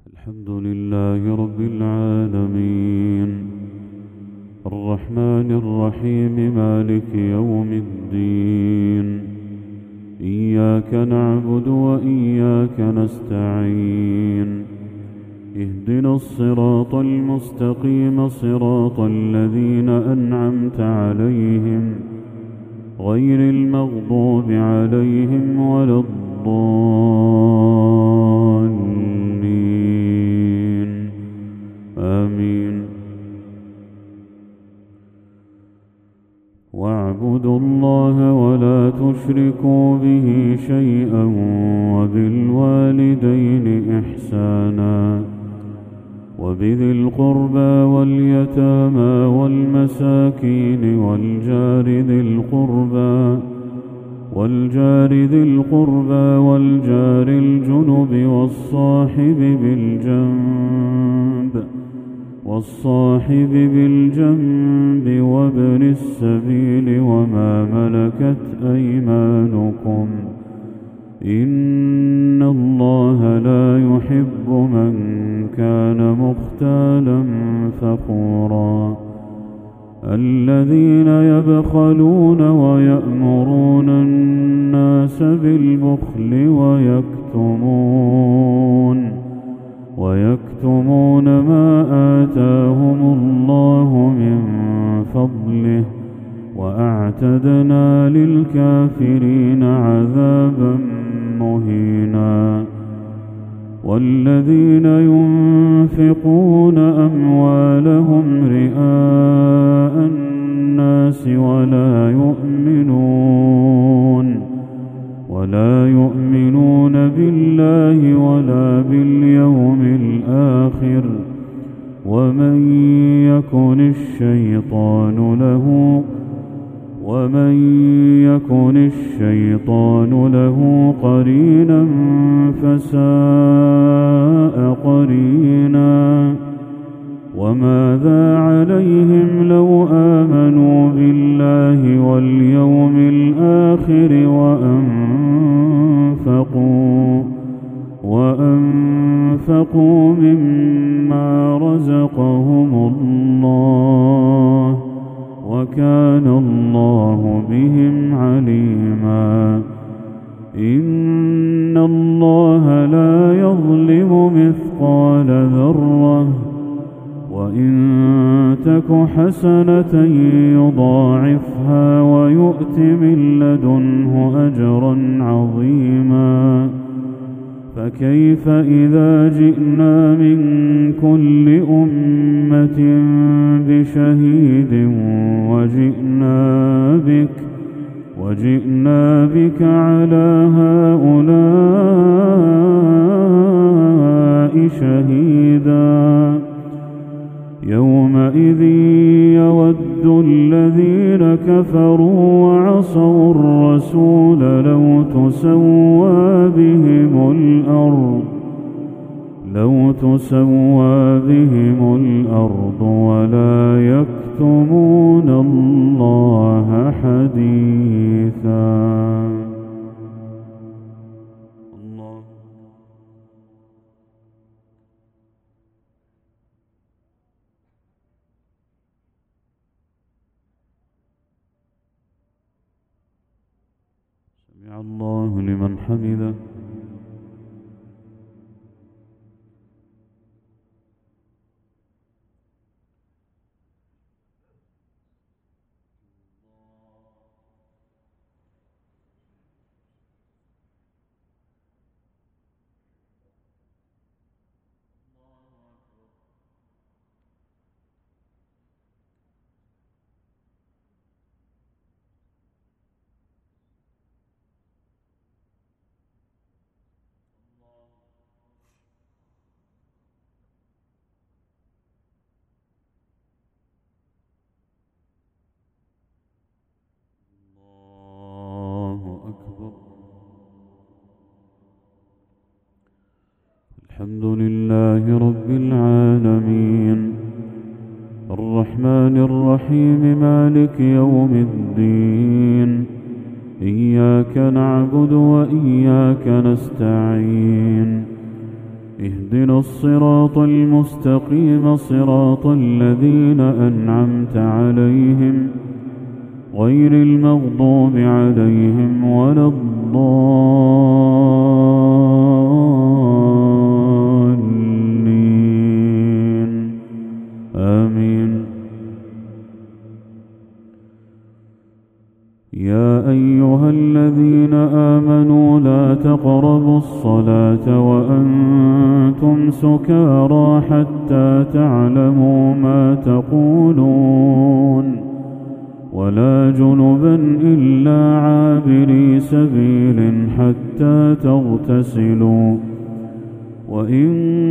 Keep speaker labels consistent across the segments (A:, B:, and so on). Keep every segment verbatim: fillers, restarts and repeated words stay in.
A: الحمد لله رب العالمين الرحمن الرحيم مالك يوم الدين إياك نعبد وإياك نستعين اهدنا الصراط المستقيم صراط الذين أنعمت عليهم غير المغضوب عليهم ولا الضالين آمين. واعبدوا الله ولا تشركوا به شيئا وبالوالدين إحسانا وبذي القربى واليتامى والمساكين والجار ذي القربى والجار ذي القربى والجار الجنب والصاحب بالجنب والصاحب بالجنب وابن السبيل وما ملكت أيمانكم إن الله لا يحب من كان مختالا فخورا الذين يبخلون ويأمرون الناس بالبخل ويكتمون ويكتمون ما آتاهم الله من فضله وأعتدنا للكافرين عذابا مهينا. والذين ينفقون أموالهم رئاء الناس ولا يؤمنون ولا يؤمنون بالله ولا باليوم الآخر ومن يكن الشيطان له ومن يكن الشيطان له قرينا فساء قرينا. وماذا عليهم لو آمنوا بالله واليوم الآخر وأنفقوا وأنفقوا مما رزقهم الله وكان الله بهم عليما. إن الله لا يظلم مثقال ذرة وإن تك حسنة يضاعفها ويؤت من لدنه أجرا عظيما. فكيف إذا جئنا من كل أمة بشهيد وجئنا بك وجئنا بك على هؤلاء شهيدا. يومئذ يود الذين كفروا وعصوا الرسول لو تسوى بهم الأرض لو تسوى بهم الأرض ولا يكتمون الله حديثا. الله سمع الله لمن حمده. الحمد لله رب العالمين الرحمن الرحيم مالك يوم الدين إياك نعبد وإياك نستعين اهدنا الصراط المستقيم صراط الذين أنعمت عليهم غير المغضوب عليهم ولا الضالين آمين. يا أيها الذين آمنوا لا تقربوا الصلاة وأنتم سكارى حتى تعلموا ما تقولون ولا جنبا إلا عابري سبيل حتى تغتسلوا وإن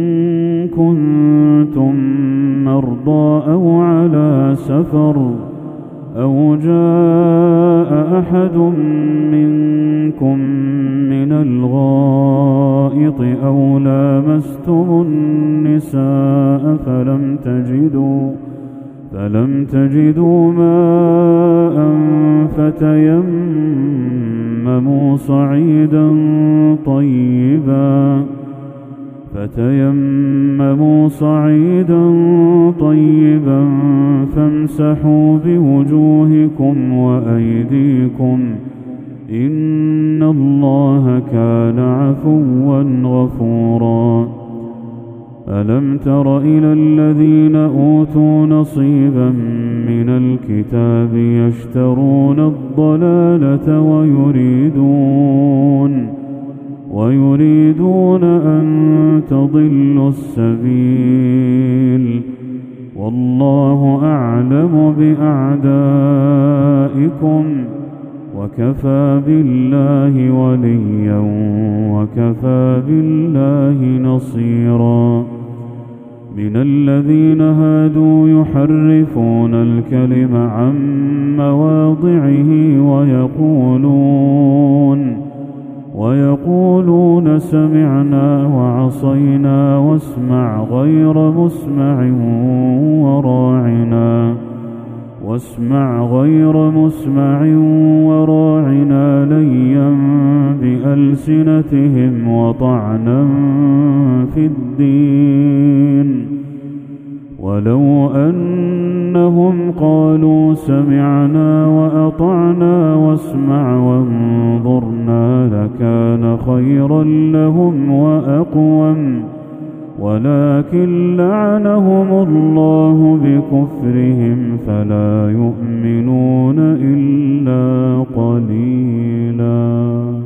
A: كنتم مرضى أو على سفر أو جاء أحد منكم من الغائط أو لامستم النساء فلم تجدوا فلم تجدوا ماء فتيمموا صعيدا طيبا فتيمموا صعيدا طيبا فامسحوا بوجوهكم وأيديكم إن الله كان عفوا غفورا. ألم تر إلى الذين أوتوا نصيبا من الكتاب يشترون الضلالة ويريدون ويريدون أن تضلوا السبيل والله أعلم بأعدائكم وكفى بالله وليا وكفى بالله نصيرا. من الذين هادوا يحرفون الكلم عن مواضعه ويقولون ويقولون سمعنا وعصينا واسمع غير مسمع وراعنا واسمع غير مسمع وراعنا ليا بألسنتهم وطعنا في الدين ولو أنهم قالوا سمعنا وأطعنا واسمع وانظرنا لكان خيرا لهم وأقوم ولكن لعنهم الله بكفرهم فلا يؤمنون إلا قليلا.